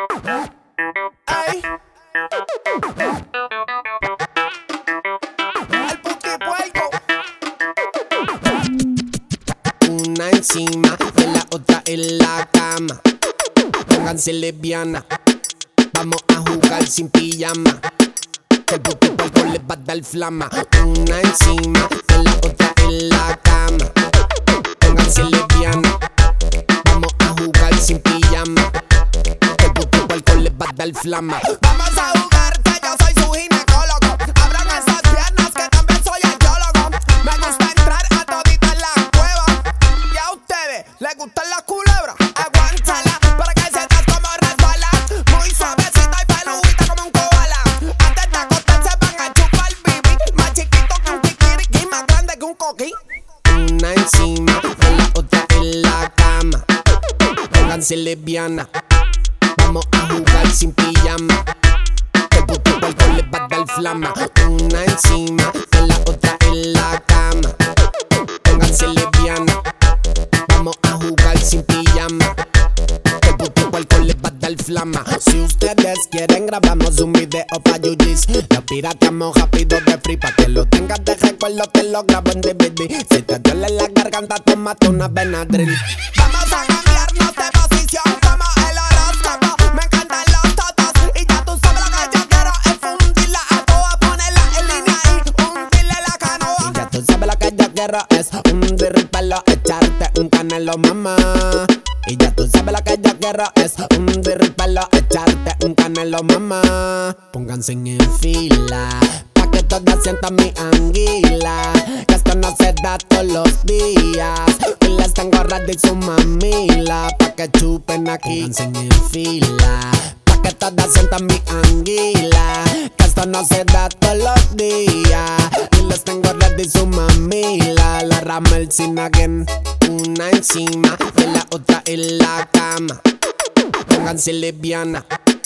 Ay. El putipuerco. Una encima de la otra en la cama. Pónganse lesbiana. Vamos a jugar sin pijama. Que el putipuerco les va a dar flama. Una encima de la otra en la cama. Pónganse lesbiana. Vamos a jugar sin pijama. Que el putipuerco les va a dar flama. Vamos a jugar que yo soy su ginecólogo. Abran esas piernas que también soy arqueólogo. Me gusta entrar a todita en la cueva. Y a ustedes les gustan las culebras. Aguántala para que sientas como resbala. Muy suavecita y peludita como un koala. Antes de acostarse van a chupar bibi. Más chiquito que un kikiriki, más grande que un coquí. Una encima de la otra en la cama. Pónganse lesbiana. Vamos a jugar sin pijama. Que el putipuerco les va a dar flama. Una encima de la otra en la cama. Pónganse lesbiana. Vamos a jugar sin pijama. Que el putipuerco les va a dar flama. Si ustedes quieren grabamos un video pa' Yuyis. Lo pirateamos rápido de free pa' que lo tengas de recuerdo. Te lo grabo en DVD. Si te duele la garganta tómate una Benadryl. Vamos a cambiarnos de posición como el horóscopo. Me encantan los totos y ya tú sabes lo que yo quiero es fundirla a toa, ponerla en línea y hundirle la canoa. Y ya tú sabes lo que yo quiero es hundir el pelo, echarte un canelo, mamá. Y ya tú sabes lo que yo quiero es hundir el pelo, echarte un canelo, mamá. Pónganse en fila pa' que todas sientan mi anguila. Que esto no se da todos los días. Y les tengo ready su mamila pa' que chupen aquí. Pónganse en fila pa' que todas sientan mi anguila. Que esto no se da todos los días. Y les tengo ready su mamila. La Ramel sin again. Una encima de la otra en la cama. Pónganse lesbiana.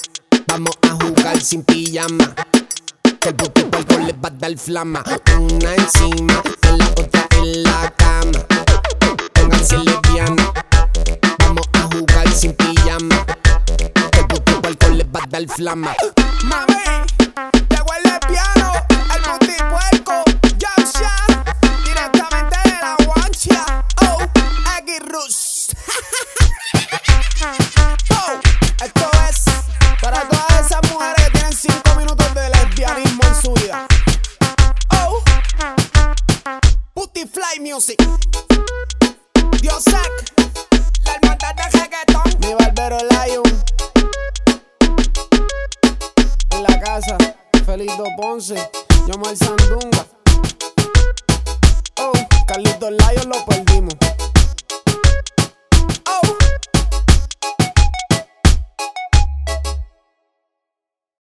Vamos a jugar sin pijama. Que el putipuerco les va a dar flama. Una encima de la otra en la cama. Pónganse lesbiana. Vamos a jugar sin pijama. Que el putipuerco les va a dar flama. Mami, llegó el lesbiano, el putipuerco, Jump Shot, directamente de la guancha. Oh, Aggie Rush. Oh, esto es para todas esas mujeres que tienen 5 minutos de lesbianismo en su vida. Oh, Putifly Music, Diosec, la hermandad de reggaetón, mi barbero Lion. En la casa, Felito Ponce, Yomar Sandunga.